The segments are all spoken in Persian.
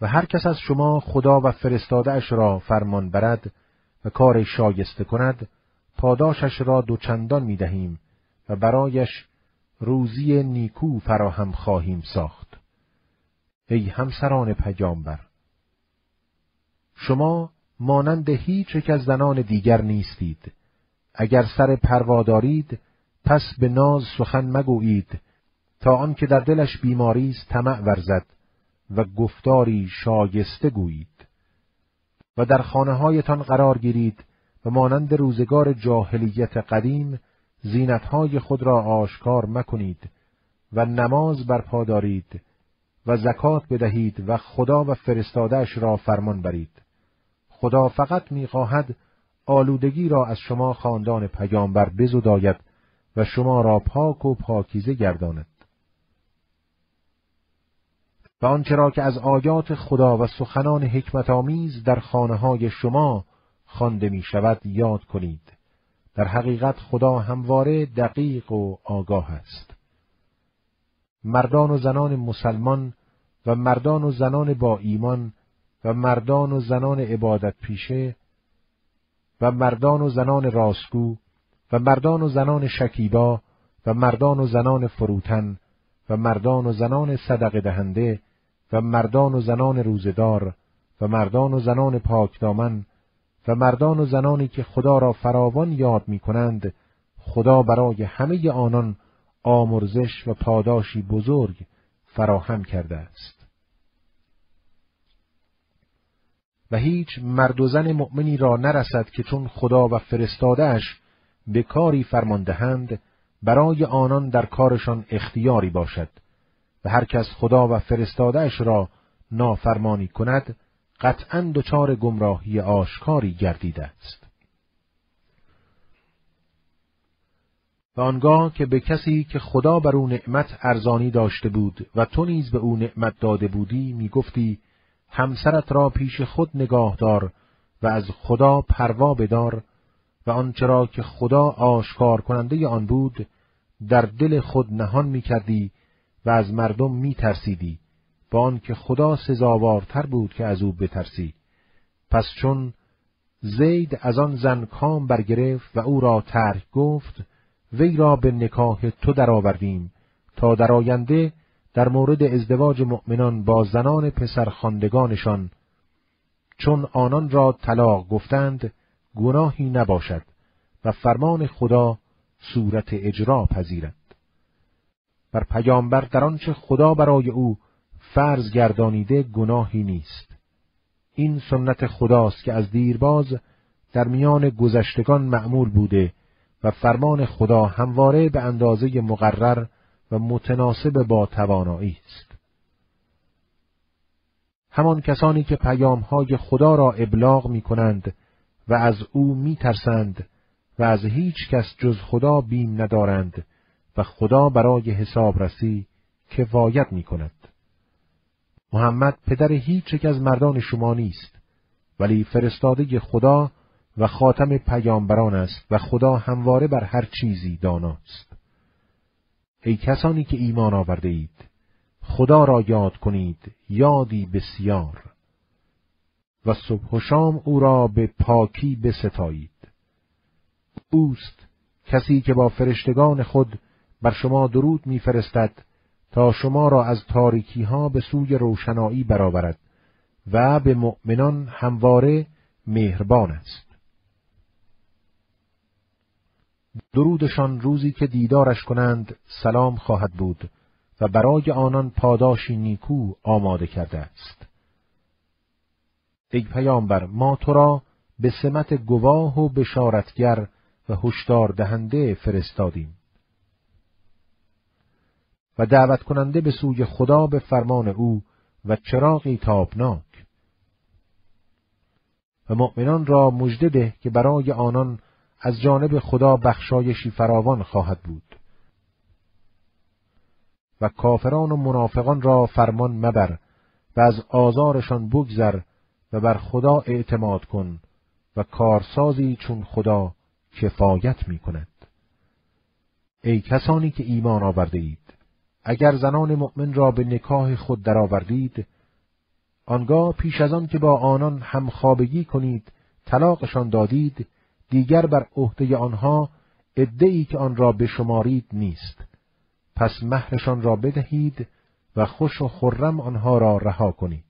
و هر کس از شما خدا و فرستاده‌اش را فرمان برد و کار شایسته کند، پاداشش را دوچندان می‌دهیم و برایش روزی نیکو فراهم خواهیم ساخت. ای همسران پیامبر، شما مانند هیچ یک از زنان دیگر نیستید. اگر سر پروا دارید، پس به ناز سخن مگویید تا آنکه در دلش بیماری است طمع ورزد و گفتاری شایسته گویید. و در خانه‌هایتان قرار گیرید و مانند روزگار جاهلیت قدیم زینت‌های خود را آشکار مکنید و نماز برپا دارید و زکات بدهید و خدا و فرستاده‌اش را فرمان برید. خدا فقط می‌خواهد آلودگی را از شما خاندان پیامبر بزداید و شما را پاک و پاکیزه گرداند. و آنچه را که از آیات خدا و سخنان حکمت آمیز در خانه‌های شما خوانده می‌شود یاد کنید. در حقیقت خدا همواره دقیق و آگاه است. مردان و زنان مسلمان و مردان و زنان با ایمان و مردان و زنان عبادت پیشه و مردان و زنان راستگو و مردان و زنان شکیبا و مردان و زنان فروتن و مردان و زنان صدقه دهنده و مردان و زنان روزدار و مردان و زنان پاکدامن و مردان و زنانی که خدا را فراوان یاد می‌کنند، خدا برای همه آنان آمرزش و پاداشی بزرگ فراهم کرده است. و هیچ مرد و زن مؤمنی را نرسد که چون خدا و فرستاده‌اش به کاری فرمان دهند، برای آنان در کارشان اختیاری باشد. و هر کس خدا و فرستاده‌اش را نافرمانی کند، قطعاً دچار گمراهی آشکاری گردیده است. و آنگاه که به کسی که خدا بر او نعمت ارزانی داشته بود و تو نیز به او نعمت داده بودی میگفتی همسرت را پیش خود نگاه دار و از خدا پروا بدار، و آنچه را که خدا آشکار کننده آن بود در دل خود نهان میکردی و از مردم میترسیدی، با آنکه خدا سزاوارتر بود که از او بترسی. پس چون زید از آن زن کام برگرفت و او را ترک گفت، وی را به نکاح تو درآوردیم تا در آینده در مورد ازدواج مؤمنان با زنان پسرخواندگانشان چون آنان را طلاق گفتند گناهی نباشد و فرمان خدا صورت اجرا پذیرد. بر پیامبر در آنچه خدا برای او فرض گردانیده گناهی نیست. این سنت خداست که از دیرباز در میان گذشتگان معمول بوده و فرمان خدا همواره به اندازه مقرر و متناسب با توانایی است. همان کسانی که پیام‌های خدا را ابلاغ می‌کنند و از او می‌ترسند و از هیچ کس جز خدا بیم ندارند و خدا برای حسابرسی کفایت می‌کند. محمد پدر هیچ یک از مردان شما نیست، ولی فرستاده خدا و خاتم پیامبران است و خدا همواره بر هر چیزی داناست. ای کسانی که ایمان آورده اید، خدا را یاد کنید یادی بسیار و صبح و شام او را به پاکی بستایید. اوست کسی که با فرشتگان خود بر شما درود می‌فرستد تا شما را از تاریکی ها به سوی روشنایی برآورد و به مؤمنان همواره مهربان است. درودشان روزی که دیدارش کنند سلام خواهد بود و برای آنان پاداشی نیکو آماده کرده است. ای پیامبر، ما تو را به سمت گواه و بشارتگر و هشدار دهنده فرستادیم و دعوت کننده به سوی خدا به فرمان او و چراغی تابناک. و مؤمنان را مژده ده که برای آنان از جانب خدا بخشایشی فراوان خواهد بود. و کافران و منافقان را فرمان مبر و از آزارشان بگذر و بر خدا اعتماد کن و کارسازی چون خدا کفایت می کند. ای کسانی که ایمان آورده اید، اگر زنان مؤمن را به نکاح خود درآوردید، آنگاه پیش از آن که با آنان همخوابگی کنید طلاقشان دادید، دیگر بر عهده آنها عده‌ای که آن را بشمارید نیست. پس مهرشان را بدهید و خوش و خرم آنها را رها کنید.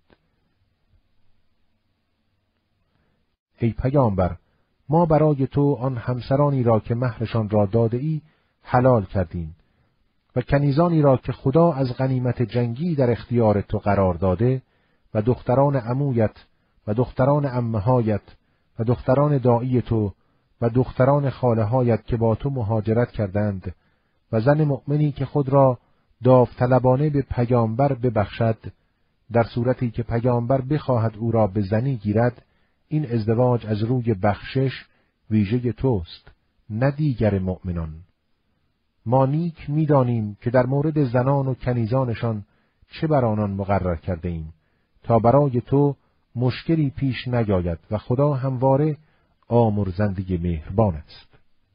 ای پیامبر، ما برای تو آن همسرانی را که مهرشان را داده ای حلال کردیم و کنیزانی را که خدا از غنیمت جنگی در اختیار تو قرار داده و دختران عمویت و دختران عمهایت و دختران داعی تو و دختران خاله‌هایت که با تو مهاجرت کردند و زن مؤمنی که خود را داوطلبانه به پیامبر ببخشد، در صورتی که پیامبر بخواهد او را به زنی گیرد، این ازدواج از روی بخشش ویژه توست، نه دیگر مؤمنان. ما نیک می‌دانیم که در مورد زنان و کنیزانشان چه بر آنان مقرر کرده ایم تا برای تو مشکلی پیش نیاید و خدا همواره آمرزنده مهربان است.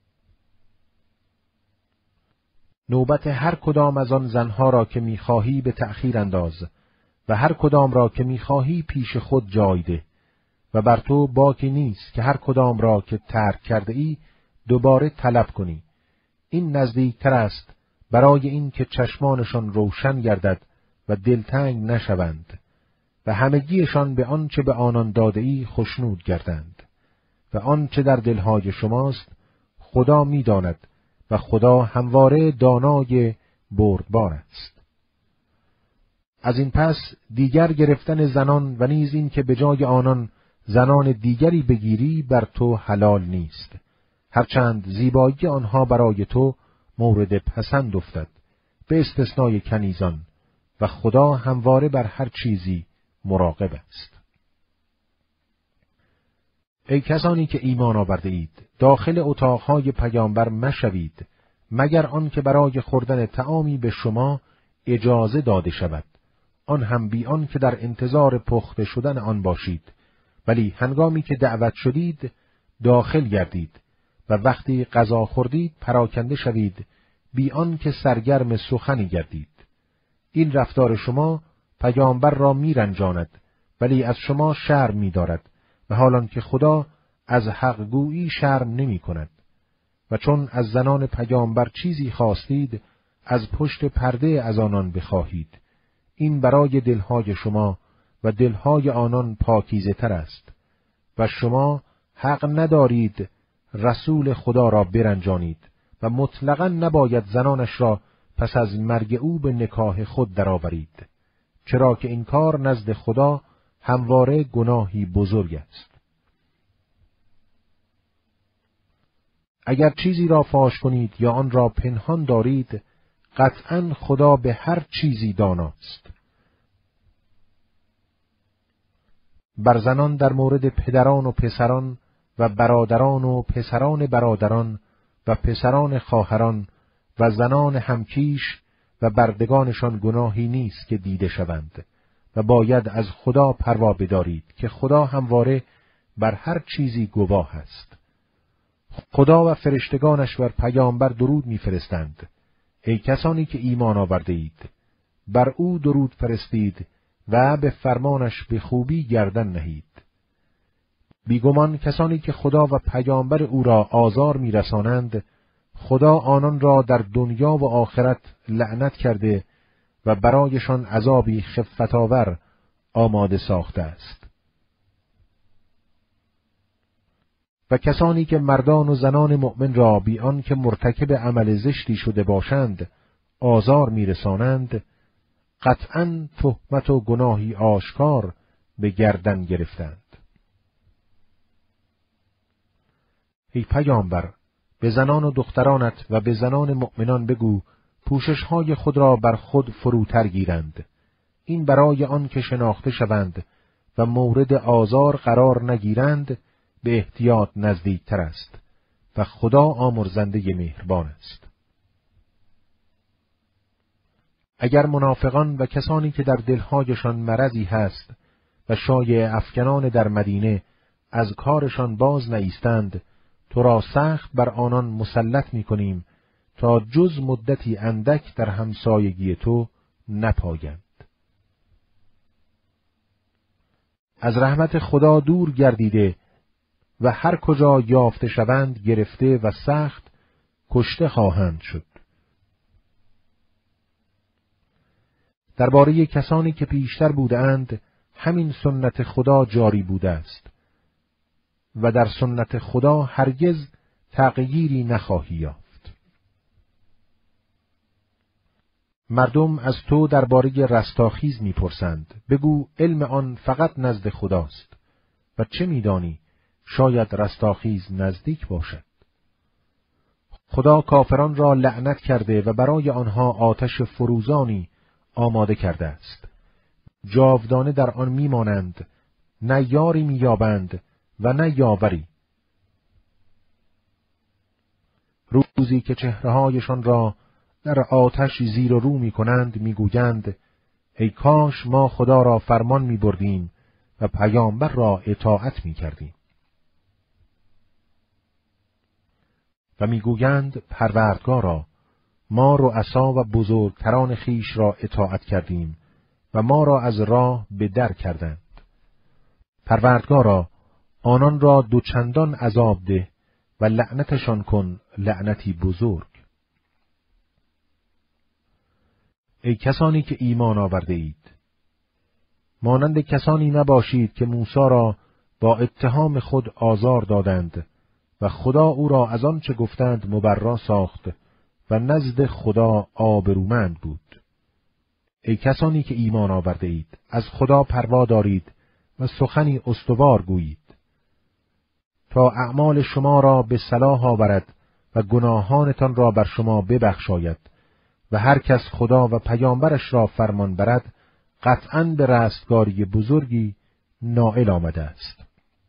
نوبت هر کدام از آن زنها را که می‌خواهی به تأخیر انداز و هر کدام را که می‌خواهی پیش خود جای ده و بر تو باکی نیست که هر کدام را که ترک کرده ای دوباره طلب کنی. این نزدیکتر است برای این که چشمانشان روشن گردد و دلتنگ نشوند و همگیشان به آنچه به آنان داده ای خشنود گردند و آنچه در دلهای شماست خدا می‌داند و خدا همواره دانای بردبار است. از این پس دیگر گرفتن زنان و نیز این که به جای آنان زنان دیگری بگیری بر تو حلال نیست، هرچند زیبایی آنها برای تو مورد پسند افتد، به استثنای کنیزان، و خدا همواره بر هر چیزی مراقب است. ای کسانی که ایمان آورده اید، داخل اتاقهای پیامبر مشوید مگر آن که برای خوردن طعامی به شما اجازه داده شود، آن هم بی آن که در انتظار پخته شدن آن باشید، ولی هنگامی که دعوت شدید داخل گردید و وقتی غذا خوردید پراکنده شوید بی آن که سرگرم سخنی گردید. این رفتار شما پیامبر را میرنجاند ولی از شما شرم می‌دارد و حالان که خدا از حق گویی شرم نمی کند. و چون از زنان پیامبر چیزی خواستید از پشت پرده از آنان بخواهید، این برای دلهای شما و دلهای آنان پاکیزه تر است و شما حق ندارید رسول خدا را برنجانید و مطلقاً نباید زنانش را پس از مرگ او به نکاح خود درآورید، چرا که این کار نزد خدا همواره گناهی بزرگ است. اگر چیزی را فاش کنید یا آن را پنهان دارید، قطعاً خدا به هر چیزی داناست. بر زنان در مورد پدران و پسران و برادران و پسران برادران و پسران خواهران و زنان همکیش و بردگانشان گناهی نیست که دیده شوند و باید از خدا پروا بدارید که خدا همواره بر هر چیزی گواه است. خدا و فرشتگانش بر پیامبر درود می‌فرستند. ای کسانی که ایمان آورده اید، بر او درود فرستید و به فرمانش به خوبی گردن نهید. بیگمان کسانی که خدا و پیامبر او را آزار می‌رسانند، خدا آنان را در دنیا و آخرت لعنت کرده و برایشان عذابی خفت‌آور آماده ساخته است. و کسانی که مردان و زنان مؤمن را بی آن که مرتکب عمل زشتی شده باشند آزار می‌رسانند، قطعاً تهمت و گناهی آشکار به گردن گرفتند. ای پیامبر، به زنان و دخترانت و به زنان مؤمنان بگو پوشش‌های خود را بر خود فروتر گیرند. این برای آن که شناخته شوند و مورد آزار قرار نگیرند به احتیاط نزدیکتر است و خدا آمرزنده مهربان است. اگر منافقان و کسانی که در دلهایشان مرضی هست و شایعه افکنان در مدینه از کارشان باز نایستند، تو را سخت بر آنان مسلط می‌کنیم تا جز مدتی اندک در همسایگی تو نپایند. از رحمت خدا دور گردیده و هر کجا یافته شوند گرفته و سخت کشته خواهند شد. درباره کسانی که پیشتر بودند همین سنت خدا جاری بوده است و در سنت خدا هرگز تغییری نخواهی یافت. مردم از تو درباره رستاخیز میپرسند. بگو علم آن فقط نزد خداست و چه میدانی شاید رستاخیز نزدیک باشد. خدا کافران را لعنت کرده و برای آنها آتش فروزانی آماده کرده است. جاودانه در آن میمانند، نه یاری مییابند و نه یاوری. روزی که چهره‌هایشان را در آتش زیر و رو میکنند میگویند ای کاش ما خدا را فرمان میبردیم و پیامبر را اطاعت میکردیم. و میگویند پروردگارا ما رؤسا و بزرگتران خیش را اطاعت کردیم و ما را از راه به در کردند. پروردگارا آنان را دوچندان عذاب ده و لعنتشان کن لعنتی بزرگ. ای کسانی که ایمان آورده اید، مانند کسانی نباشید که موسی را با اتهام خود آزار دادند و خدا او را از آن چه گفتند مبرا ساخت و نزد خدا آبرومند بود. ای کسانی که ایمان آورده اید، از خدا پروا دارید و سخنی استوار گویید، تا اعمال شما را به صلاح آورد و گناهانتان را بر شما ببخشاید و هر کس خدا و پیامبرش را فرمان برد قطعاً به رستگاری بزرگی نائل آمده است.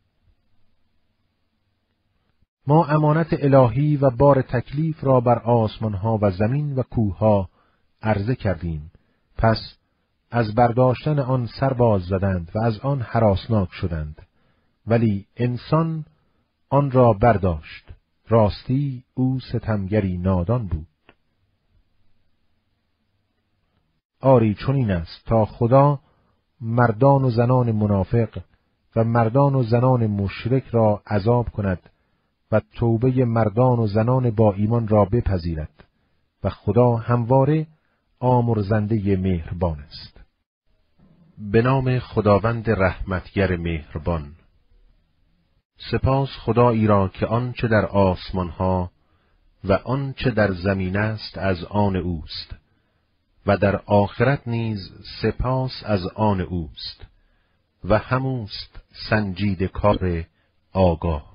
ما امانت الهی و بار تکلیف را بر آسمانها و زمین و کوهها عرضه کردیم، پس از برداشتن آن سر باز زدند و از آن هراسناک شدند، ولی انسان آن را برداشت. راستی او ستمگری نادان بود. آری چنین است تا خدا مردان و زنان منافق و مردان و زنان مشرک را عذاب کند و توبه مردان و زنان با ایمان را بپذیرد و خدا همواره آمرزنده مهربان است. به نام خداوند رحمتگر مهربان. سپاس خدایی را که آنچه در آسمانها و آنچه در زمین است از آن اوست و در آخرت نیز سپاس از آن اوست و هموست سنجیده کار آگاه.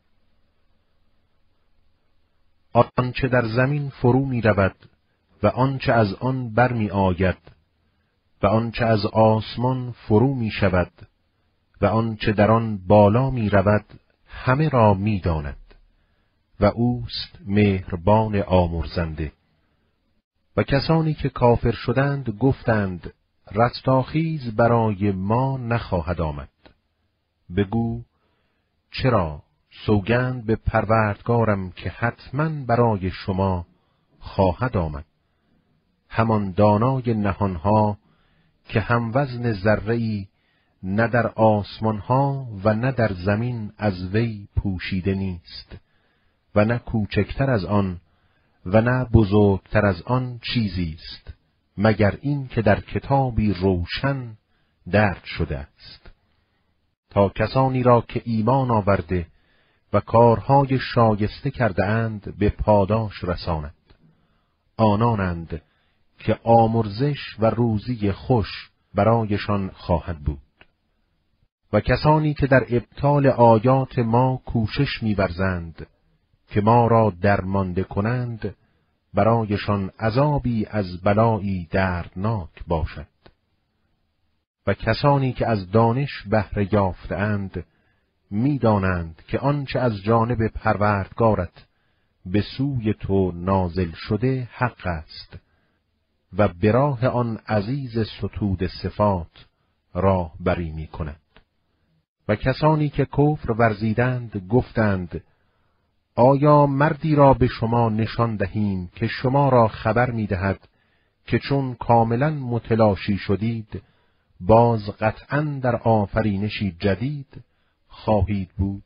آنچه در زمین فرو می رود و آنچه از آن برمی آید و آنچه از آسمان فرو می شود و آنچه در آن بالا می رود همه را می داند و اوست مهربان آمرزنده. و کسانی که کافر شدند گفتند رستاخیز برای ما نخواهد آمد. بگو چرا؟ سوگند به پروردگارم که حتما برای شما خواهد آمد. همان دانای نهانها که هم وزن ذره‌ای نه در آسمانها و نه در زمین از وی پوشیده نیست و نه کوچکتر از آن و نه بزرگتر از آن چیزی است مگر این که در کتابی روشن درج شده است، تا کسانی را که ایمان آورده و کارهای شایسته کرده اند به پاداش رساند. آنانند که آمرزش و روزی خوش برایشان خواهد بود. و کسانی که در ابطال آیات ما کوشش می‌ورزند که ما را درمانده کنند، برایشان عذابی از بلایی دردناک باشد. و کسانی که از دانش بهره یافته‌اند می‌دانند که آنچه از جانب پروردگارت به سوی تو نازل شده حق است و به راه آن عزیز ستود صفات راهبری می‌کند. و کسانی که کفر ورزیدند گفتند آیا مردی را به شما نشان دهیم که شما را خبر می‌دهد که چون کاملا متلاشی شدید باز قطعاً در آفرینشی جدید خواهید بود؟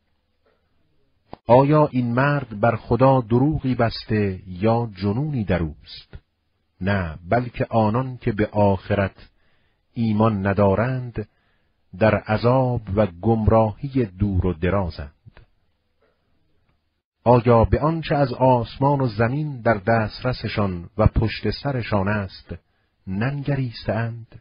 آیا این مرد بر خدا دروغی بسته یا جنونی در اوست؟ نه، بلکه آنان که به آخرت ایمان ندارند در عذاب و گمراهی دور و درازند. آیا به آنچه از آسمان و زمین در دسترسشان و پشت سرشان است ننگریستند؟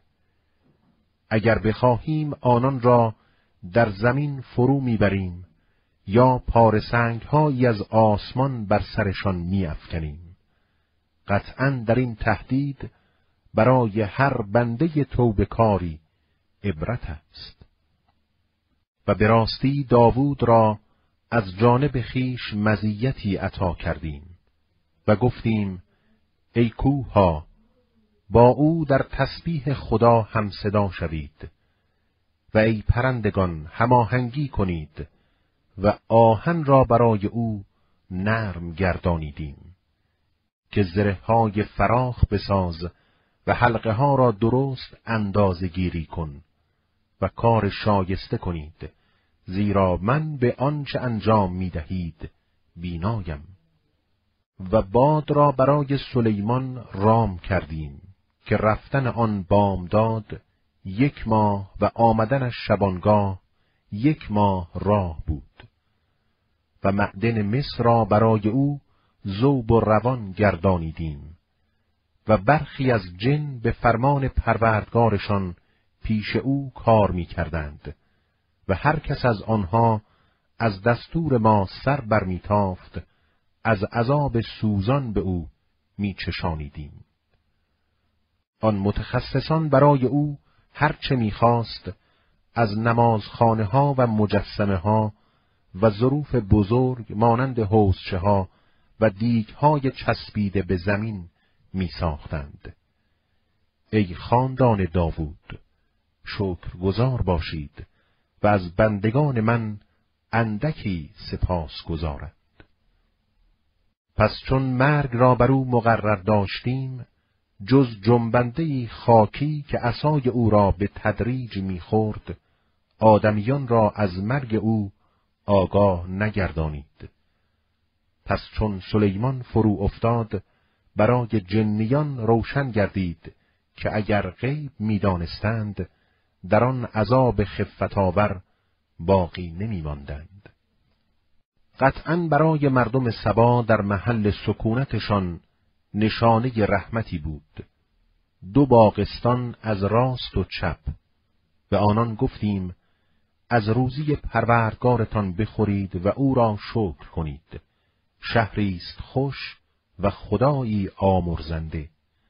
اگر بخواهیم آنان را در زمین فرو میبریم یا پاره سنگ‌هایی از آسمان بر سرشان می‌افکنیم. قطعاً در این تهدید برای هر بنده توبه‌کاری عبرت است. و به راستی داوود را از جانب خویش مزیتی عطا کردیم و گفتیم ای کوه‌ها با او در تسبیح خدا همصدا شوید و ای پرندگان هماهنگی کنید و آهن را برای او نرم گردانیدیم که زره‌های فراخ بساز و حلقه ها را درست اندازه گیری کن و کار شایسته کنید، زیرا من به آنچه انجام می‌دهید بینایم. و باد را برای سلیمان رام کردیم که رفتن آن بامداد 1 ماه و آمدنش شبانگاه 1 ماه راه بود. و معدن مصر را برای او ذوب و روان گردانیدیم و برخی از جن به فرمان پروردگارشان پیش او کار می‌کردند و هر کس از آنها از دستور ما سر برمی‌تافت از عذاب سوزان به او می‌چشانیدیم. آن متخصصان برای او هر چه می‌خواست از نمازخانه‌ها و مجسمه‌ها و ظروف بزرگ مانند حوضچه‌ها و دیگ‌های چسبیده به زمین می‌ساختند. ای خاندان داوود، شکرگزار باشید و از بندگان من اندکی سپاس گزارد. پس چون مرگ را بر او مقرر داشتیم، جز جنبنده‌ای خاکی که عصای او را به تدریج می‌خورد، آدمیان را از مرگ او آگاه نگردانید. پس چون سلیمان فرو افتاد، برای جنیان روشن گردید که اگر غیب می‌دانستند در آن عذاب خفت‌آور باقی نمی‌ماندند. قطعاً برای مردم سبا در محل سکونتشان نشانه رحمتی بود. 2 باغستان از راست و چپ. و آنان گفتیم از روزی پروردگارتان بخورید و او را شکر کنید. شهری است خوش و خدایی آمرزنده.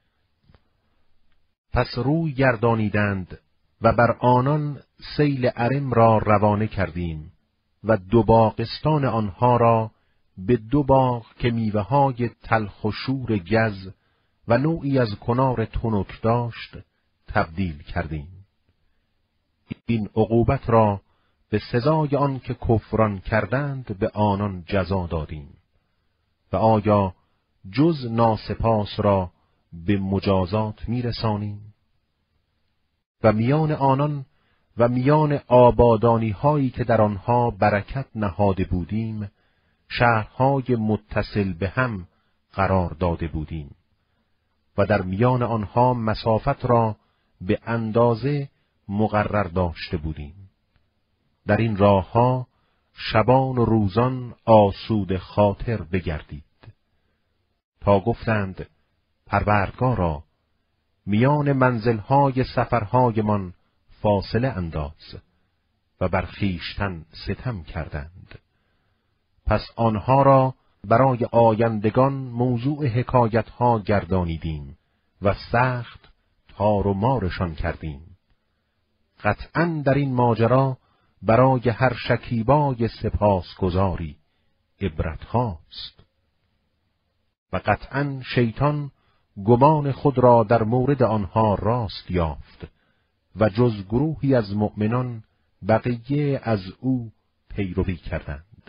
پس روی گردانیدند و بر آنان سیل عرم را روانه کردیم و 2 باغستان آنها را به 2 باغ که میوه‌های تلخ و شور گز و نوعی از کنار تنک داشت تبدیل کردیم. این عقوبت را به سزای آن که کفران کردند به آنان جزا دادیم. و آیا جز ناسپاس را به مجازات میرسانیم؟ و میان آنان و میان آبادانی هایی که در آنها برکت نهاده بودیم، شهرهای متصل به هم قرار داده بودیم و در میان آنها مسافت را به اندازه مقرر داشته بودیم. در این راهها شبان و روزان آسود خاطر بگردید. تا گفتند پروردگارا میان منزلهای سفرهایمان فاصله انداز و بر خویشتن ستم کردند. پس آنها را برای آیندگان موضوع حکایتها گردانیدیم و سخت تار و مارشان کردیم. قطعاً در این ماجرا برای هر شکیبای سپاسگزاری عبرت هاست. و قطعاً شیطان گمان خود را در مورد آنها راست یافت و جز گروهی از مؤمنان بقیه از او پیروی کردند.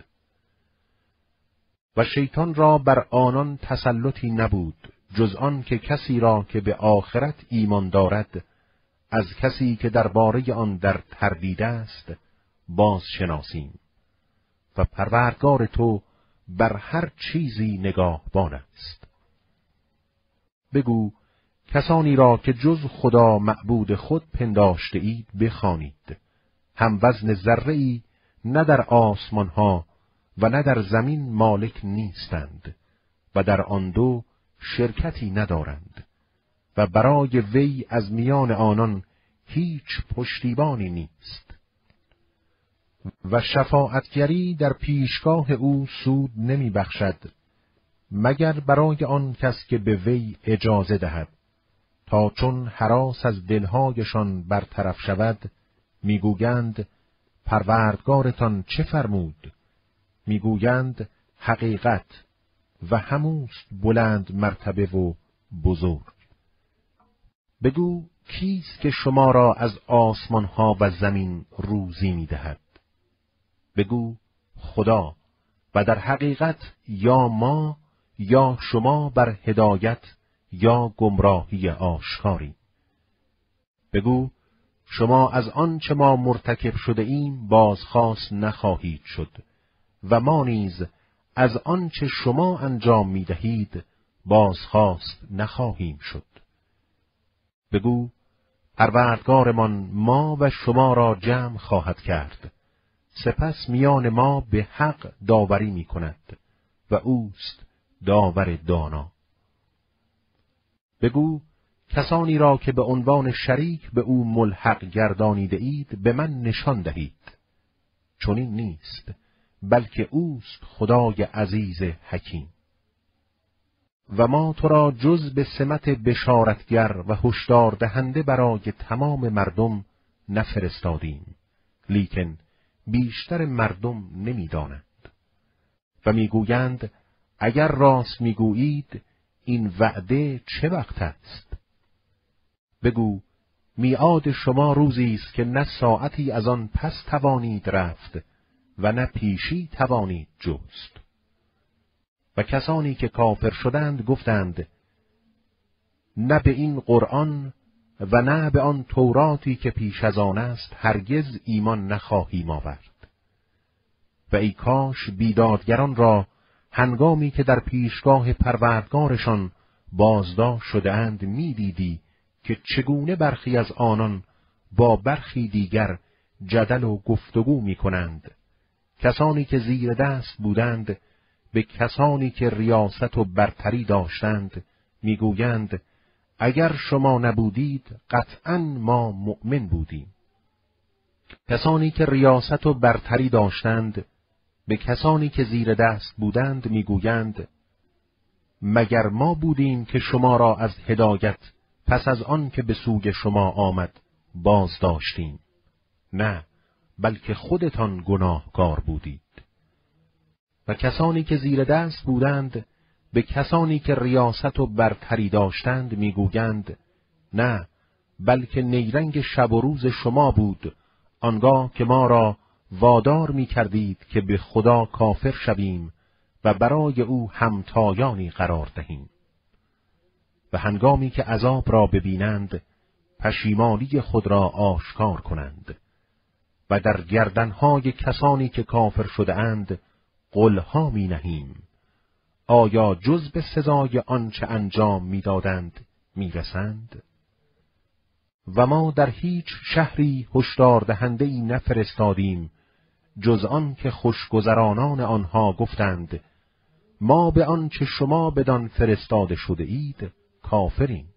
و شیطان را بر آنان تسلطی نبود جز آن که کسی را که به آخرت ایمان دارد از کسی که درباره آن در تردید است باز شناسیم و پروردگار تو بر هر چیزی نگاهبان است. بگو کسانی را که جز خدا معبود خود پنداشته اید بخوانید، هم وزن ذره‌ای نه در آسمان ها و نه در زمین مالک نیستند و در آن دو شرکتی ندارند و برای وی از میان آنان هیچ پشتیبانی نیست. و شفاعتگری در پیشگاه او سود نمی بخشد مگر برای آن کس که به وی اجازه دهد، تا چون هراس از دلهایشان برطرف شود میگویند پروردگارتان چه فرمود؟ میگویند حقیقت و هموست بلند مرتبه و بزرگ. بگو کیست که شما را از آسمانها و زمین روزی میدهد؟ بگو خدا، و در حقیقت یا ما یا شما بر هدایت یا گمراهی آشکاری. بگو شما از آنچه ما مرتکب شده ایم بازخواست نخواهید شد و ما نیز از آنچه شما انجام می‌دهید بازخواست نخواهیم شد. بگو پروردگارمان ما و شما را جمع خواهد کرد، سپس میان ما به حق داوری می‌کند و اوست داور دانا. بگو کسانی را که به عنوان شریک به او ملحق گردانیده اید به من نشان دهید. چنین نیست، بلکه اوست خدای عزیز حکیم. و ما تو را جز به سمت بشارتگر و هشدار دهنده برای تمام مردم نفرستادیم، لیکن بیشتر مردم نمی‌دانند. و میگویند اگر راست میگویید این وعده چه وقت است؟ بگو میعاد شما روزی است که نه ساعتی از آن پس توانید رفت و نه پیشی توانید جست. و کسانی که کافر شدند گفتند نه به این قرآن و نه به آن توراتی که پیش از آن است هرگز ایمان نخواهیم آورد. و ای کاش بیدادگران را هنگامی که در پیشگاه پروردگارشان بازداشت شده‌اند می‌دیدی که چگونه برخی از آنان با برخی دیگر جدل و گفتگو می‌کنند. کسانی که زیر دست بودند به کسانی که ریاست و برتری داشتند می‌گویند اگر شما نبودید قطعاً ما مؤمن بودیم. کسانی که ریاست و برتری داشتند به کسانی که زیر دست بودند میگویند مگر ما بودیم که شما را از هدایت پس از آن که به سوی شما آمد باز داشتیم؟ نه، بلکه خودتان گناهکار بودید. و کسانی که زیر دست بودند به کسانی که ریاست و برتری داشتند میگویند نه، بلکه نیرنگ شب و روز شما بود، آنگاه که ما را وادار می‌کردید که به خدا کافر شویم و برای او همتایانی قرار دهیم. و هنگامی که عذاب را ببینند پشیمانی خود را آشکار کنند و در گردنهای کسانی که کافر شده اند غلها می نهیم. آیا جز به سزای آنچه انجام می‌دادند می‌رسند؟ و ما در هیچ شهری هشدار دهنده‌ای نفرستادیم جز آن که خوشگذرانان آنها گفتند ما به آنچه شما بدان فرستاده شده اید کافریم.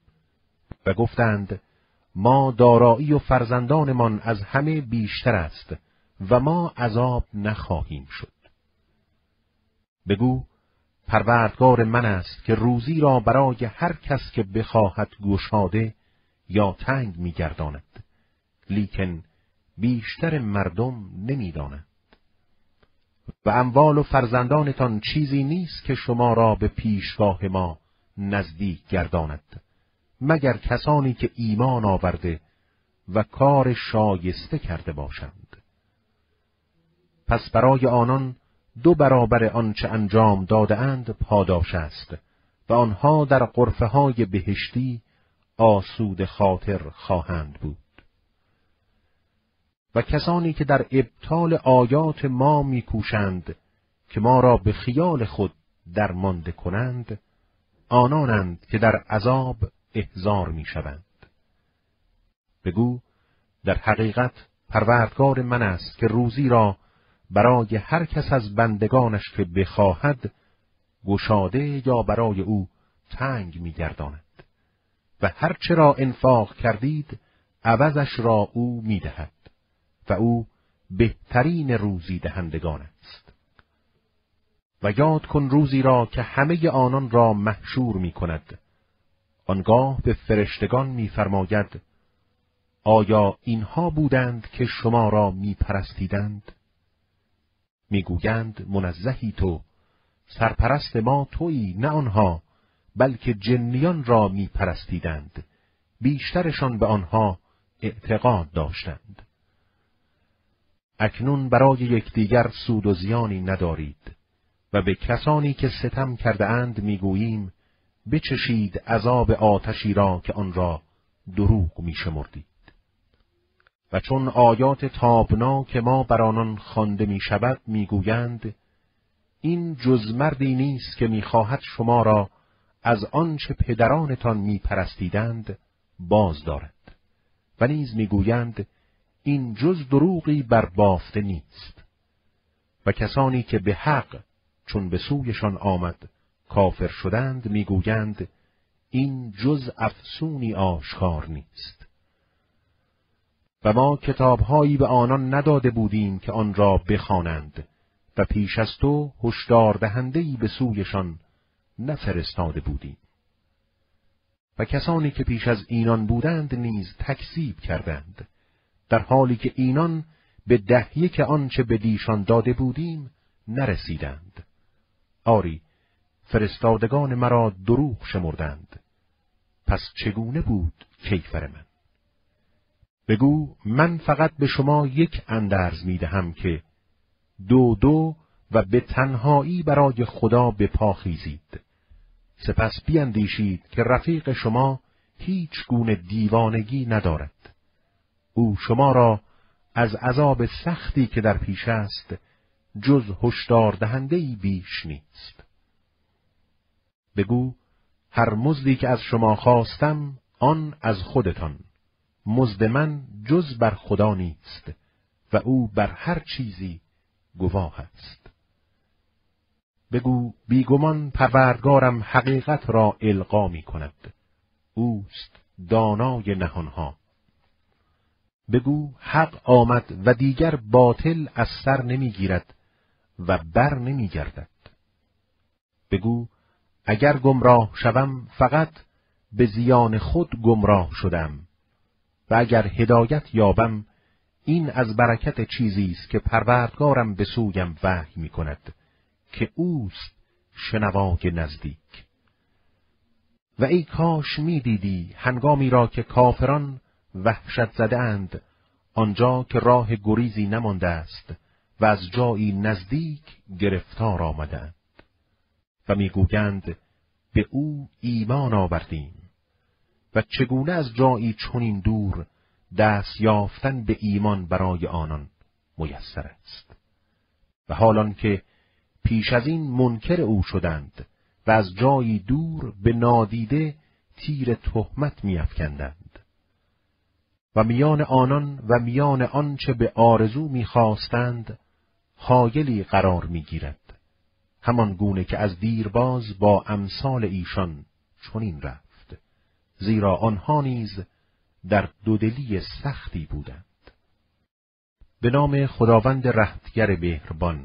و گفتند ما دارایی و فرزندانمان از همه بیشتر است و ما عذاب نخواهیم شد. بگو پروردگار من است که روزی را برای هر کس که بخواهد گشاده یا تنگ می‌گرداند، لیکن بیشتر مردم نمی‌دانند. و اموال و فرزندانتان چیزی نیست که شما را به پیشگاه ما نزدیک گرداند، مگر کسانی که ایمان آورده و کار شایسته کرده باشند. پس برای آنان 2 برابر آنچه انجام داده‌اند پاداش است و آنها در غرفه‌های بهشتی آسود خاطر خواهند بود. و کسانی که در ابطال آیات ما میکوشند که ما را به خیال خود درمانده کنند، آنانند که در عذاب احضار میشوند. بگو در حقیقت پروردگار من است که روزی را برای هر کس از بندگانش که بخواهد گشاده یا برای او تنگ می‌گرداند و هر چه را انفاق کردید عوضش را او می‌دهد و او بهترین روزی دهندگان است. و یاد کن روزی را که همه آنان را محشور می‌کند. آنگاه به فرشتگان می‌فرماید: آیا اینها بودند که شما را می‌پرستیدند؟ می‌گویند: منزهی تو، سرپرست ما تویی، نه آنها، بلکه جنیان را می‌پرستیدند، بیشترشان به آنها اعتقاد داشتند. اکنون برای یکدیگر سود و زیانی ندارید و به کسانی که ستم کرده اند می‌گوییم: بچشید عذاب آتشی را که آن را دروغ می‌شمردید. و چون آیات تابناک ما بر آنان خوانده می‌شود می‌گویند: این جز مردی نیست که می‌خواهد شما را از آنچه پدرانتان می‌پرستیدند باز دارد. و نیز می‌گویند: این جز دروغی بر بافته نیست. و کسانی که به حق چون به سویشان آمد کافر شدند می‌گویند: این جز افسونی آشکار نیست. و ما کتاب‌هایی به آنان نداده بودیم که آن را بخوانند و پیش از تو هشدار دهنده‌ای به سویشان نفرستاده بودیم. و کسانی که پیش از اینان بودند نیز تکذیب کردند، در حالی که اینان به 10 آنچه به دیشان داده بودیم نرسیدند. آری، فرستادگان مرا دروغ شمردند. پس چگونه بود کیفر من؟ بگو من فقط به شما یک اندرز می‌دهم که دو و به تنهایی برای خدا به پا خیزید. سپس بیندیشید که رفیق شما هیچ گونه دیوانگی ندارد. او شما را از عذاب سختی که در پیش است جز هشدار دهنده‌ای بیش نیست. بگو هر مزدی که از شما خواستم آن از خودتان، مزد من جز بر خدا نیست و او بر هر چیزی گواه است. بگو بیگمان پروردگارم حقیقت را القا می کند، اوست دانای نهانها. بگو حق آمد و دیگر باطل از سر نمی گیرد و بر نمی گردد. بگو اگر گمراه شوم فقط به زیان خود گمراه شدم و اگر هدایت یابم این از برکت چیزی است که پروردگارم به سویم وحی می کند که اوست شنوای نزدیک. و ای کاش می دیدی هنگامی را که کافران وحشت زده اند، آنجا که راه گریزی نمانده است و از جایی نزدیک گرفتار آمدند و میگویند به او ایمان آوردیم. و چگونه از جایی چنین دور دست یافتن به ایمان برای آنان میسر است. و حالان که پیش از این منکر او شدند و از جایی دور به نادیده تیر تهمت می‌افکندند. و میان آنان و میان آنچه به آرزو می‌خواستند حایلی قرار می‌گیرد، همان گونه که از دیرباز با امثال ایشان چنین رفت، زیرا آنها نیز در دودلی سختی بودند. به نام خداوند رحمتگر مهربان.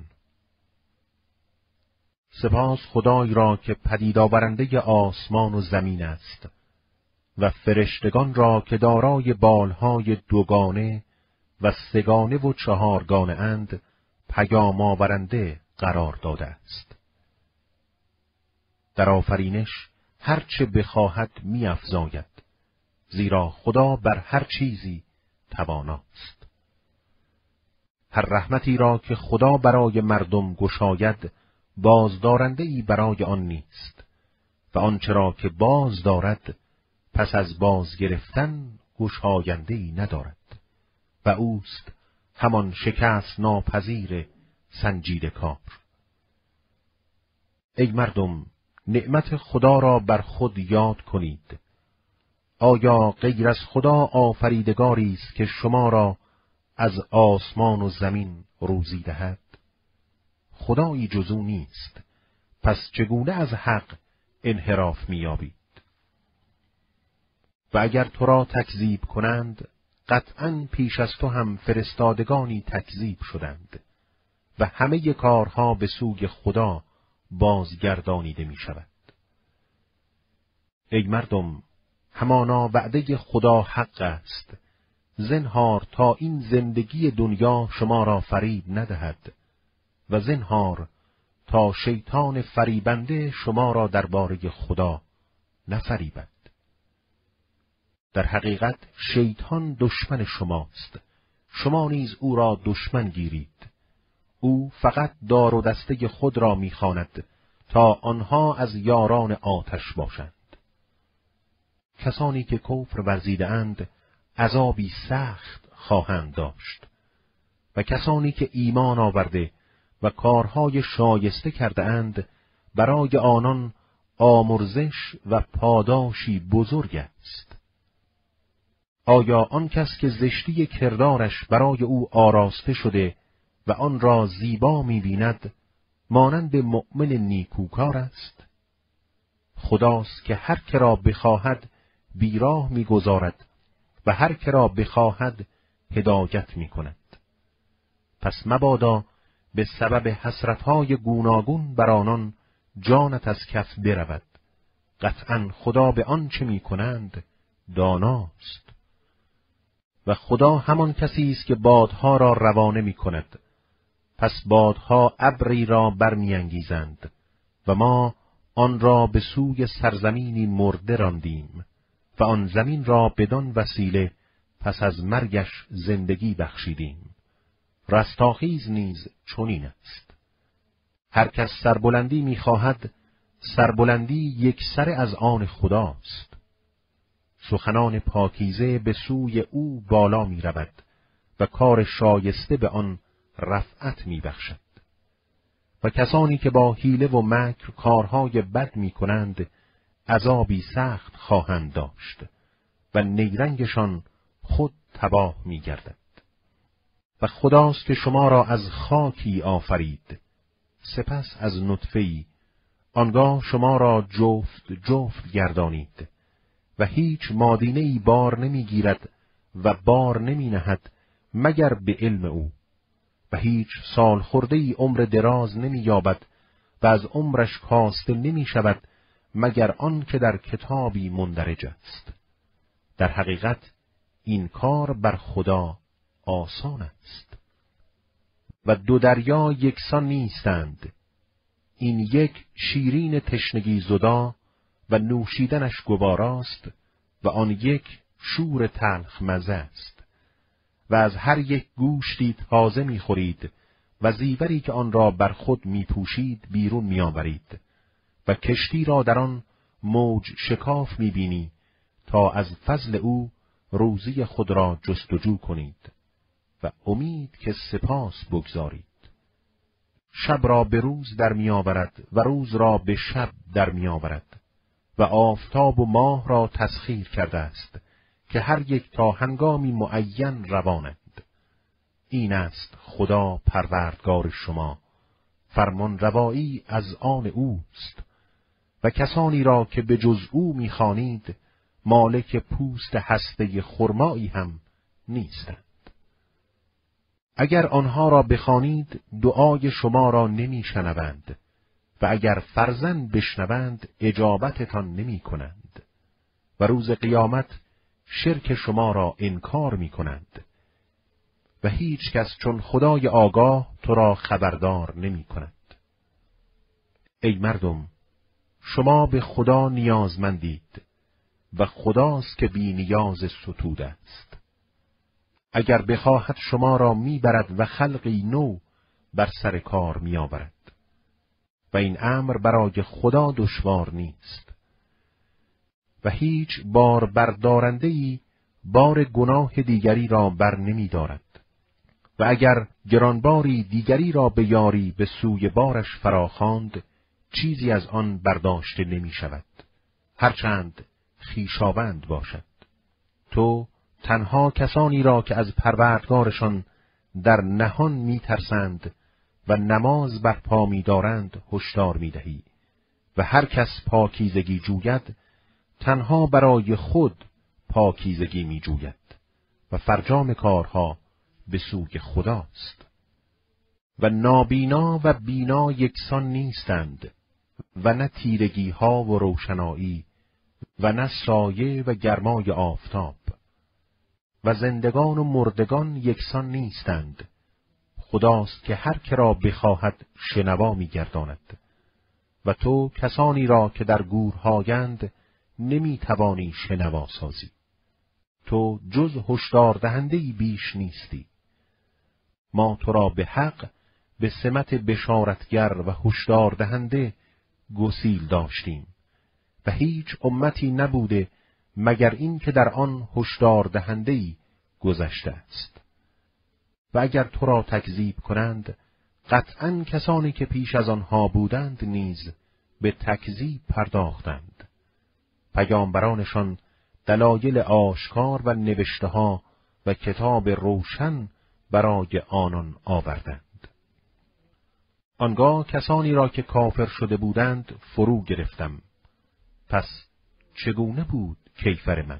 سپاس خدای را که پدید آورنده آسمان و زمین است و فرشتگان را که دارای بالهای 2 و 3 و 4 اند پیام آورنده قرار داده است. در آفرینش هر چه بخواهد می‌افزاید، زیرا خدا بر هر چیزی تواناست. هر رحمتی را که خدا برای مردم گشاید بازدارنده‌ای برای آن نیست و آنچه را که باز دارد پس از باز گرفتن گشاینده‌ای ندارد و اوست همان شکست ناپذیر سنجیده کار. ای مردم، نعمت خدا را بر خود یاد کنید. آیا غیر از خدا آفریدگاری است که شما را از آسمان و زمین روزی دهد؟ خدایی جز او نیست، پس چگونه از حق انحراف می‌یابید؟ و اگر تو را تکذیب کنند، قطعاً پیش از تو هم فرستادگانی تکذیب شدند و همه کارها به سوی خدا بازگردانیده می شود. ای مردم، همانا وعده خدا حق است. زنهار تا این زندگی دنیا شما را فریب ندهد و زنهار تا شیطان فریبنده شما را درباره خدا نفریبد. در حقیقت شیطان دشمن شماست، شما نیز او را دشمن گیرید. او فقط دار و دسته خود را می‌خواند تا آنها از یاران آتش باشند. کسانی که کفر ورزیده‌اند عذابی سخت خواهند داشت و کسانی که ایمان آورده و کارهای شایسته کرده اند برای آنان آمرزش و پاداشی بزرگ است. آیا آن کس که زشتی کردارش برای او آراسته شده و آن را زیبا می‌بیند مانند مؤمن نیکوکار است؟ خداست که هر که را بخواهد بیراه می‌گذارد و هر که را بخواهد هدایت می‌کند. پس مبادا به سبب حسرت‌های گوناگون بر آنان جانت از کف برود. قطعاً خدا به آنچه می‌کنند داناست. و خدا همان کسی است که بادها را روانه می‌کند. پس بادها ابری را برمی‌انگیزند و ما آن را به سوی سرزمینی مرده راندیم و آن زمین را بدان وسیله پس از مرگش زندگی بخشیدیم. رستاخیز نیز چنین است. هر کس سربلندی می‌خواهد، سربلندی یکسره از آن خداست. سخنان پاکیزه به سوی او بالا می‌رود و کار شایسته به آن رفعت می‌بخشد. و کسانی که با حیله و مکر کارهای بد می‌کنند عذابی سخت خواهند داشت و نیرنگشان خود تباه می‌گردد. و خداست که شما را از خاکی آفرید، سپس از نطفه‌ای، آنگاه شما را جفت جفت گردانید و هیچ مادینه‌ای بار نمی‌گیرد و بار نمی‌نهد مگر به علم او و هیچ سال خرده‌ای عمر دراز نمی‌یابد و از عمرش کاسته نمی‌شود مگر آن که در کتابی مندرج است. در حقیقت این کار بر خدا آسان است. و دو دریا یکسان نیستند، این یک شیرین تشنگی زدا و نوشیدنش گواراست و آن یک شور تلخ مزه است. و از هر یک گوشتی تازه می‌خورید و زیوری که آن را بر خود می‌پوشید بیرون می‌آورید و کشتی را در آن موج شکاف می‌بینی تا از فضل او روزی خود را جستجو کنید و امید که سپاس بگذارید. شب را به روز در می‌آورد و روز را به شب در می‌آورد و آفتاب و ماه را تسخیر کرده است که هر یک تا هنگامی معین روانند. این است خدا پروردگار شما، فرمان روایی از آن اوست و کسانی را که به جز او می‌خوانید مالک پوست هسته خرمایی هم نیستند. اگر آنها را بخوانید دعای شما را نمی‌شنوند و اگر فرزن بشنوند اجابتتان نمی‌کنند و روز قیامت شرک شما را انکار می‌کنند و هیچ کس چون خدای آگاه تو را خبردار نمی‌کند. ای مردم، شما به خدا نیازمندید و خداست که بی نیاز ستوده است. اگر بخواهد شما را میبرد و خلقی نو بر سر کار میآورد و این امر برای خدا دشوار نیست. و هیچ بار بردارنده‌ای بار گناه دیگری را بر نمی دارد و اگر گرانباری دیگری را به یاری به سوی بارش فراخواند چیزی از آن برداشته نمی شود، هرچند خویشاوند باشد. تو تنها کسانی را که از پروردگارشان در نهان می ترسند و نماز برپا می دارند هشدار می دهی و هر کس پاکیزگی جوید تنها برای خود پاکیزگی می جوید و فرجام کارها به سوی خداست. و نابینا و بینا یکسان نیستند و نه تیرگی ها و روشنایی و نه سایه و گرمای آفتاب. و زندگان و مردگان یکسان نیستند، خداست که هر که را بخواهد شنوا می گرداند. و تو کسانی را که در گورهایند نمی توانی شنوا سازی. تو جز هشدار دهنده‌ای بیش نیستی. ما تو را به حق به سمت بشارتگر و هشدار دهنده گسیل داشتیم و هیچ امتی نبوده مگر این که در آن هشدار دهنده‌ای گذشته است. و اگر تو را تکذیب کنند قطعاً کسانی که پیش از آنها بودند نیز به تکذیب پرداختند. پیامبرانشان دلایل آشکار و نوشته‌ها و کتاب روشن برای آنان آوردند. آنگاه کسانی را که کافر شده بودند فرو گرفتم. پس چگونه بود کیفر من؟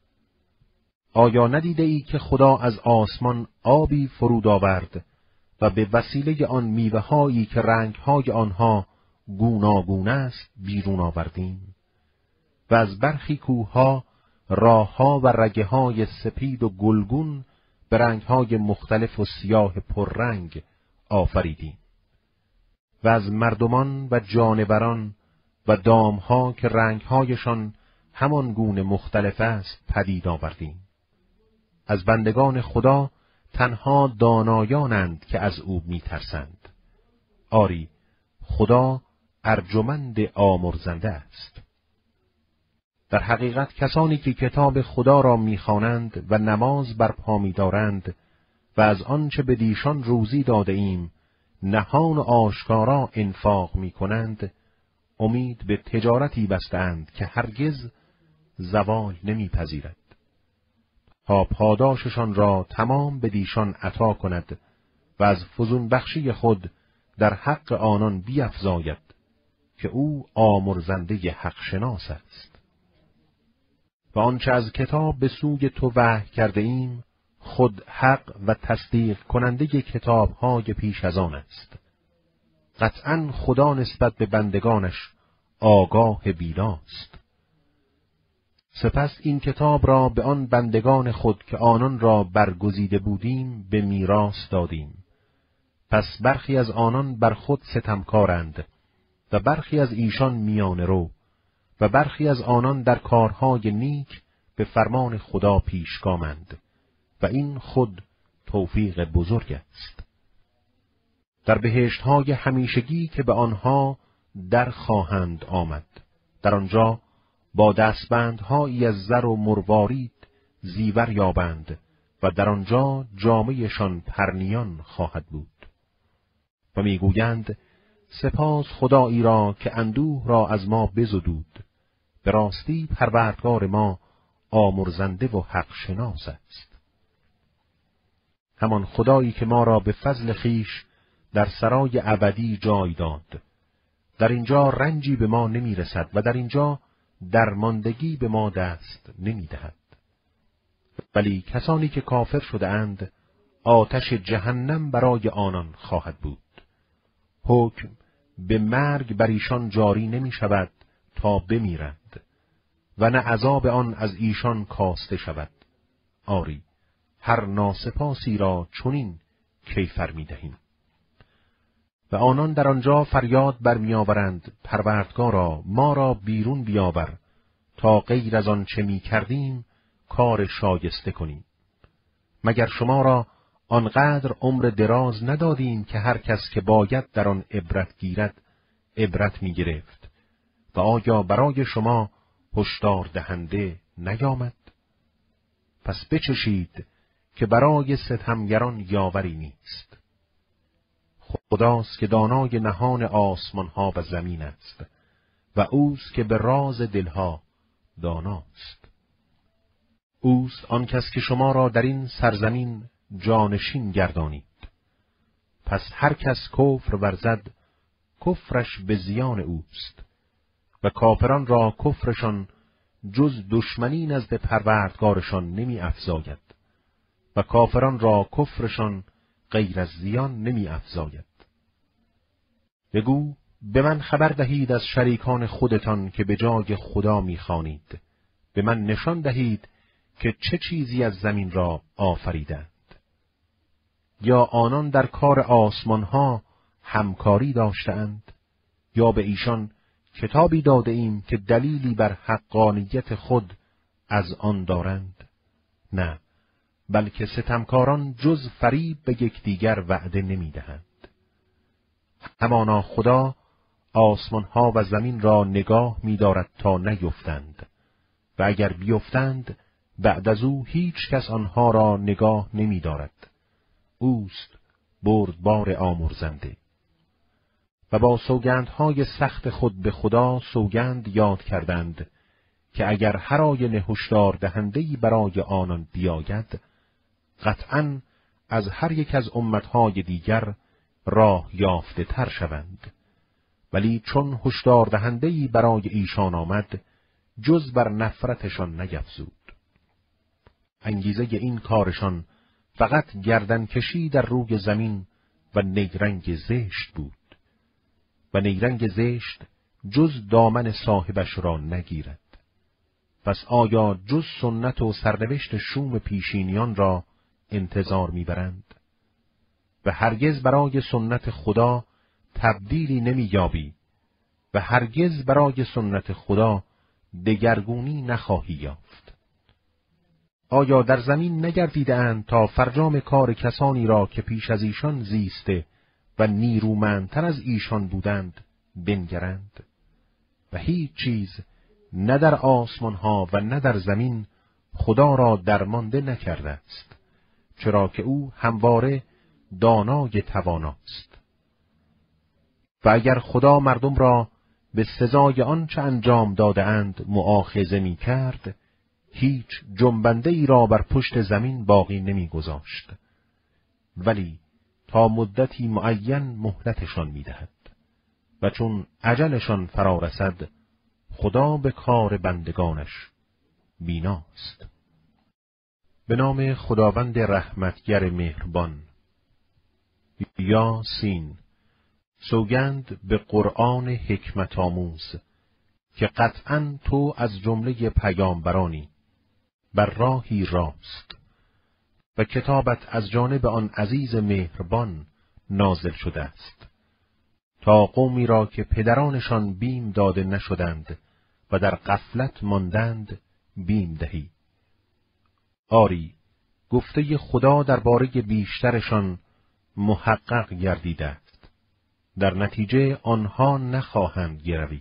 آیا ندیده ای که خدا از آسمان آبی فرود آورد و به وسیله آن میوه‌هایی که رنگ‌های آنها گوناگون است بیرون آوردیم و از برخی کوه‌ها راه‌ها و رگه‌های سپید و گلگون به رنگ‌های مختلف و سیاه پررنگ آفریدیم و از مردمان و جانوران و دامها که رنگهایشان همان گونه مختلف است پدید آوردیم. از بندگان خدا تنها دانایانند که از او می‌ترسند. آری، خدا ارجمند آمرزنده است. در حقیقت کسانی که کتاب خدا را می‌خوانند و نماز برپا می‌دارند و از آنچه به دیشان روزی داده ایم نهان و آشکارا انفاق می‌کنند، امید به تجارتی بستند که هرگز زوال نمی‌پذیرد، تا پاداششان را تمام به دیشان عطا کند و از فزون بخشی خود در حق آنان بیفزاید که او آمرزنده حق شناس است. و آنچه از کتاب به سوی تو وحی کرده ایم خود حق و تصدیق کننده کتاب‌های پیش از آن است. قطعاً خدا نسبت به بندگانش آگاه بیناست. سپس این کتاب را به آن بندگان خود که آنان را برگزیده بودیم به میراث دادیم. پس برخی از آنان بر خود ستمکارند و برخی از ایشان میانه رو و برخی از آنان در کارهای نیک به فرمان خدا پیشگامند و این خود توفیق بزرگ است. در بهشت‌های همیشگی که به آنها در خواهند آمد، در آنجا با دستبندهایی از زر و مروارید زیور یابند و در آنجا جامه‌شان پرنیان خواهد بود. و میگویند سپاس خدایی را که اندوه را از ما بزدود، به راستی پروردگار ما آمرزنده و حق شناس است. همان خدایی که ما را به فضل خویش در سرای ابدی جای داد، در اینجا رنجی به ما نمی رسد و در اینجا درماندگی به ما دست نمی دهد. ولی کسانی که کافر شده اند آتش جهنم برای آنان خواهد بود. حکم به مرگ بر ایشان جاری نمی شود تا بمیرند و نه عذاب آن از ایشان کاسته شود. آری، هر ناسپاسی را چنین کیفر می دهیم. و آنان در آنجا فریاد برمیآورند پروردگارا ما را بیرون بیاور تا غیر از آن چه می کردیم کار شایسته کنیم. مگر شما را آنقدر عمر دراز ندادیم که هر کس که باید در آن عبرت گیرد عبرت می گرفت و آیا برای شما هشدار دهنده نیامد؟ پس بچشید که برای ستمگران یاوری نیست. خداست که دانای نهان آسمانها و زمین است و اوست که به راز دلها داناست. اوست آن کس که شما را در این سرزمین جانشین گردانید. پس هر کس کفر ورزد، کفرش به زیان اوست و کافران را کفرشان جز دشمنی نزد پروردگارشان نمی افزاید و کافران را کفرشان غیر از زیان نمی افزاید. بگو به من خبر دهید از شریکان خودتان که به جای خدا می خوانید. به من نشان دهید که چه چیزی از زمین را آفریدند. یا آنان در کار آسمانها همکاری داشتند، یا به ایشان کتابی داده ایم که دلیلی بر حقانیت خود از آن دارند؟ نه، بلکه ستمکاران جز فریب به یکدیگر وعده نمی دهند. همانا خدا آسمانها و زمین را نگاه می دارد تا نیفتند و اگر بیفتند بعد از او هیچ کس آنها را نگاه نمی دارد. اوست بردبار آمرزنده. و با سوگندهای سخت خود به خدا سوگند یاد کردند که اگر هر آینه هشدار دهنده‌ای برای آنان بیاید، قطعاً از هر یک از امتهای دیگر راه یافته تر شوند. ولی چون هشدار دهنده‌ای برای ایشان آمد، جز بر نفرتشان نیفزود. انگیزه این کارشان فقط گردنکشی در روی زمین و نیرنگ زشت بود. و نیرنگ زشت جز دامن صاحبش را نگیرد. پس آیا جز سنت و سرنوشت شوم پیشینیان را انتظار میبرند؟ و هرگز برای سنت خدا تبدیلی نمییابی و هرگز برای سنت خدا دگرگونی نخواهی یافت. آیا در زمین نگردیده‌اند تا فرجام کار کسانی را که پیش از ایشان زیسته و نیرومندتر از ایشان بودند بنگرند؟ و هیچ چیز نه در آسمانها و نه در زمین خدا را درمانده نکرده است، چرا که او همواره دانای تواناست. و اگر خدا مردم را به سزای آنچه انجام داده اند مؤاخذه می کرد، هیچ جنبنده ای را بر پشت زمین باقی نمی گذاشت، ولی تا مدتی معین مهلتشان می دهد. و چون اجلشان فرا رسد، خدا به کار بندگانش بیناست. به نام خداوند رحمتگر مهربان. یاسین. سوگند به قرآن حکمت آموز که قطعاً تو از جمله پیامبرانی بر راهی راست و کتابت از جانب آن عزیز مهربان نازل شده است تا قومی را که پدرانشان بیم داده نشدند و در غفلت ماندند بیم دهی. آری، گفته خدا درباره بیشترشان محقق گردیده است، در نتیجه آنها نخواهند گروید.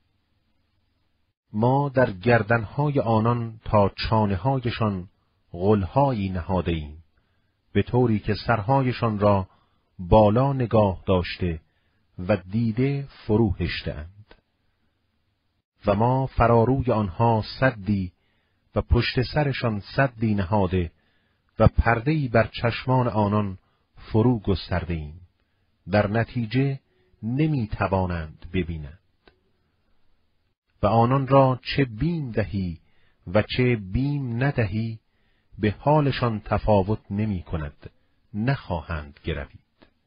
ما در گردنهای آنان تا چانه‌هایشان غلهایی نهاده ایم، به طوری که سرهایشان را بالا نگاه داشته و دیده فرو هشته‌اند. و ما فراروی آنها سدی و پشت سرشان سدی نهاده و پرده‌ای بر چشمان آنان فرو گسترده ایم، در نتیجه نمی توانند ببینند. و آنان را چه بیم دهی و چه بیم ندهی به حالشان تفاوت نمی کند، نخواهند گروید.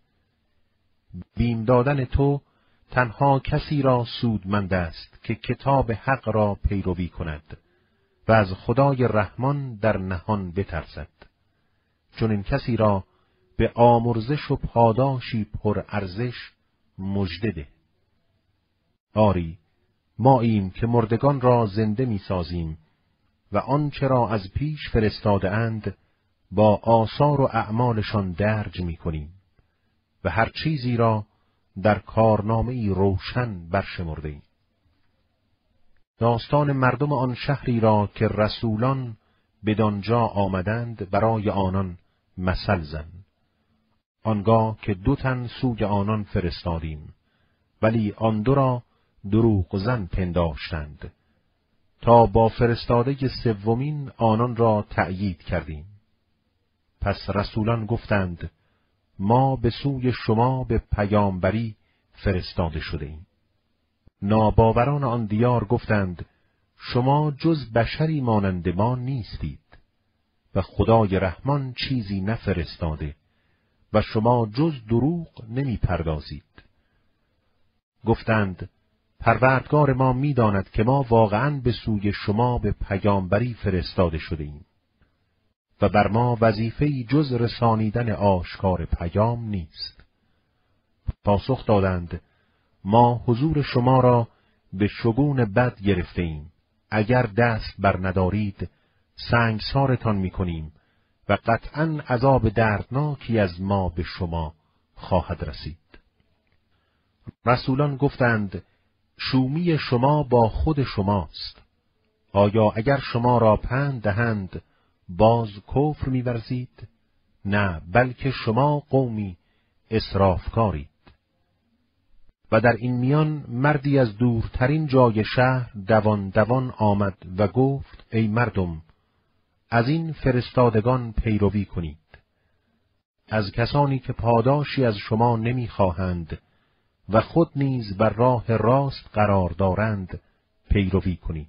بیم دادن تو تنها کسی را سودمند است که کتاب حق را پیروی کند و از خدای رحمان در نهان بترسد. چون این کسی را به آمرزش و پاداشی پر ارزش مژده ده. آری، ماییم که مردگان را زنده می سازیم و آنچه را از پیش فرستاده اند با آثار و اعمالشان درج می کنیم و هر چیزی را در کارنامه‌ای روشن برشمرده ایم. داستان مردم آن شهری را که رسولان بدانجا آمدند برای آنان مثل زن. آنگاه که 2 تن سوی آنان فرستادیم، ولی آن 2 را دروغ زن پنداشتند، تا با فرستاده 3 آنان را تأیید کردیم. پس رسولان گفتند ما به سوی شما به پیامبری فرستاده شده ایم. ناباوران آن دیار گفتند شما جز بشری مانند ما نیستید و خدای رحمان چیزی نفرستاده و شما جز دروغ نمی پردازید. گفتند پروردگار ما می داند که ما واقعاً به سوی شما به پیامبری فرستاده شده ایم و بر ما وظیفه‌ای جز رسانیدن آشکار پیام نیست. پاسخ دادند ما حضور شما را به شگون بد گرفته ایم، اگر دست بر ندارید سنگسارتان می کنیم و قطعاً عذاب دردناکی از ما به شما خواهد رسید. رسولان گفتند شومی شما با خود شماست. آیا اگر شما را پند دهند باز کفر می‌ورزید؟ نه، بلکه شما قومی اسرافکارید. و در این میان مردی از دورترین جای شهر دوان دوان آمد و گفت ای مردم، از این فرستادگان پیروی کنید. از کسانی که پاداشی از شما نمی‌خواهند و خود نیز بر راه راست قرار دارند پیروی کنید.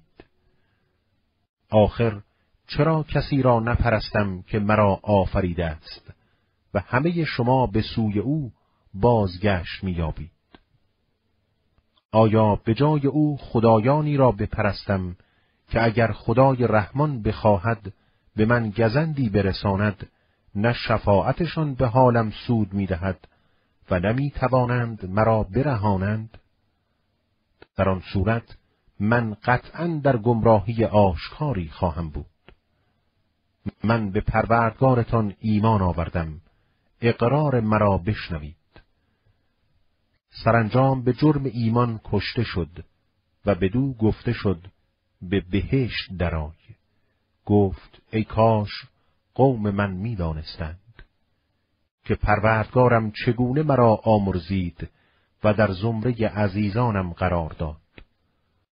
آخر چرا کسی را نپرستم که مرا آفریده است و همه شما به سوی او بازگشت می‌یابید؟ آیا به جای او خدایانی را بپرستم که اگر خدای رحمان بخواهد به من گزندی برساند نه شفاعتشان به حالم سود می‌دهد و نمی‌توانند مرا برهانند؟ در آن صورت من قطعاً در گمراهی آشکاری خواهم بود. من به پروردگارتان ایمان آوردم، اقرار مرا بشنوید. سرانجام به جرم ایمان کشته شد و بدو گفته شد به بهشت درآی. گفت ای کاش قوم من می‌دانستند که پروردگارم چگونه مرا آمرزید و در زمره عزیزانم قرار داد.